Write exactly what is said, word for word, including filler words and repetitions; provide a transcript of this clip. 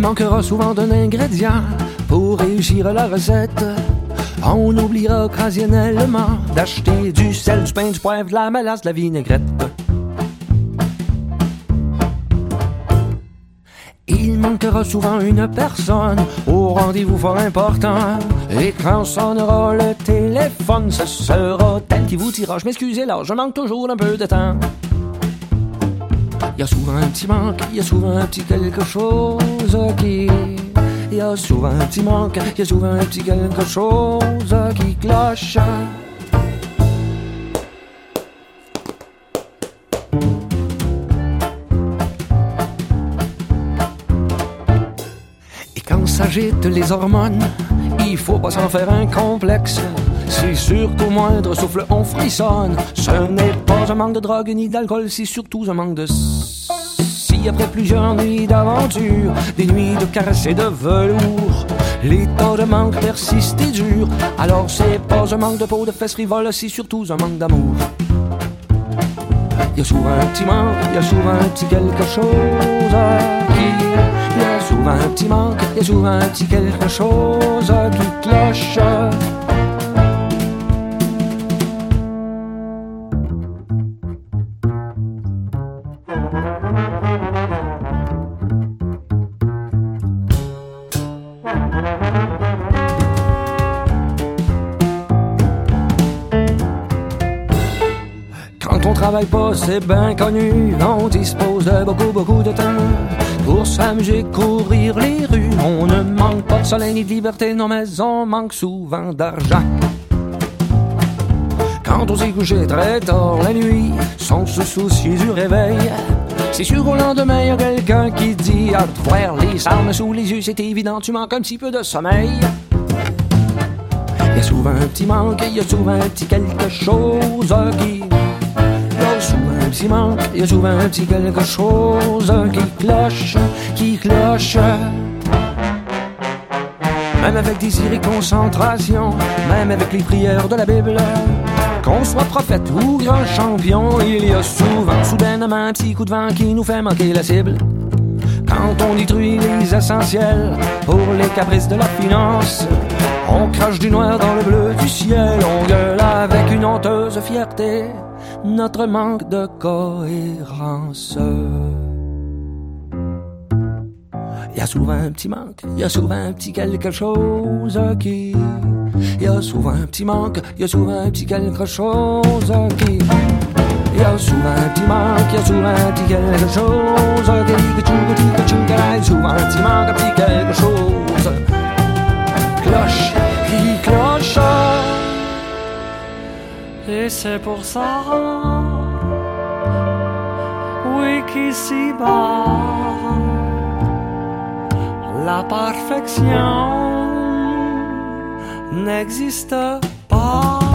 manquera souvent d'un ingrédient pour réussir la recette. On oubliera occasionnellement d'acheter du sel, du pain, du poivre, de la mélasse, de la vinaigrette. Il manquera souvent une personne au rendez-vous fort important. Et quand sonnera le téléphone, ce sera elle qui vous dira: je m'excusez là, je manque toujours d'un peu de temps. Il y a souvent un petit manque, il y a souvent un petit quelque chose qui... Il y a souvent un petit manque, il y a souvent un petit quelque chose qui cloche. S'agitent les hormones, il faut pas s'en faire un complexe. C'est sûr qu'au moindre souffle on frissonne. Ce n'est pas un manque de drogue ni d'alcool, c'est surtout un manque de... Si après plusieurs nuits d'aventure, des nuits de caresses et de velours, l'état de manque persiste et dure, alors c'est pas un manque de peau, de fesses frivoles, c'est surtout un manque d'amour. Il y a souvent un petit manque, il y a souvent un petit quelque chose qui... Il y a souvent un petit manque, il y a souvent un petit quelque chose qui cloche. Quand on travaille pas, c'est bien connu, on dispose de beaucoup, beaucoup de temps pour s'amuser, courir les rues. On ne manque pas de soleil ni de liberté, non, mais on manque souvent d'argent. Quand on s'est couché très tard la nuit, sans se soucier du réveil, c'est sûr qu'au lendemain y a quelqu'un qui dit: à te voir les armes sous les yeux, c'est évident, tu manques un petit peu de sommeil. Il y a souvent un petit manque, il y a souvent un petit quelque chose qui... Il y a souvent un petit manque, il y a souvent un petit quelque chose qui cloche, qui cloche. Même avec des irréconcentrations, même avec les prières de la Bible, qu'on soit prophète ou grand champion, il y a souvent soudainement un petit coup de vent qui nous fait manquer la cible. Quand on détruit les essentiels pour les caprices de la finance, on crache du noir dans le bleu du ciel, on gueule avec une honteuse fierté notre manque de cohérence. Il y a souvent un petit manque, il y a souvent un petit quelque chose qui... Il y a souvent un petit manque, il y a souvent un petit quelque chose qui... Il y a souvent un petit manque, il y a souvent un petit quelque chose qui... Il y a souvent un petit manque, un petit quelque chose. Cloche, qui cloche. Et c'est pour ça, oui, qu'ici-bas, la perfection n'existe pas.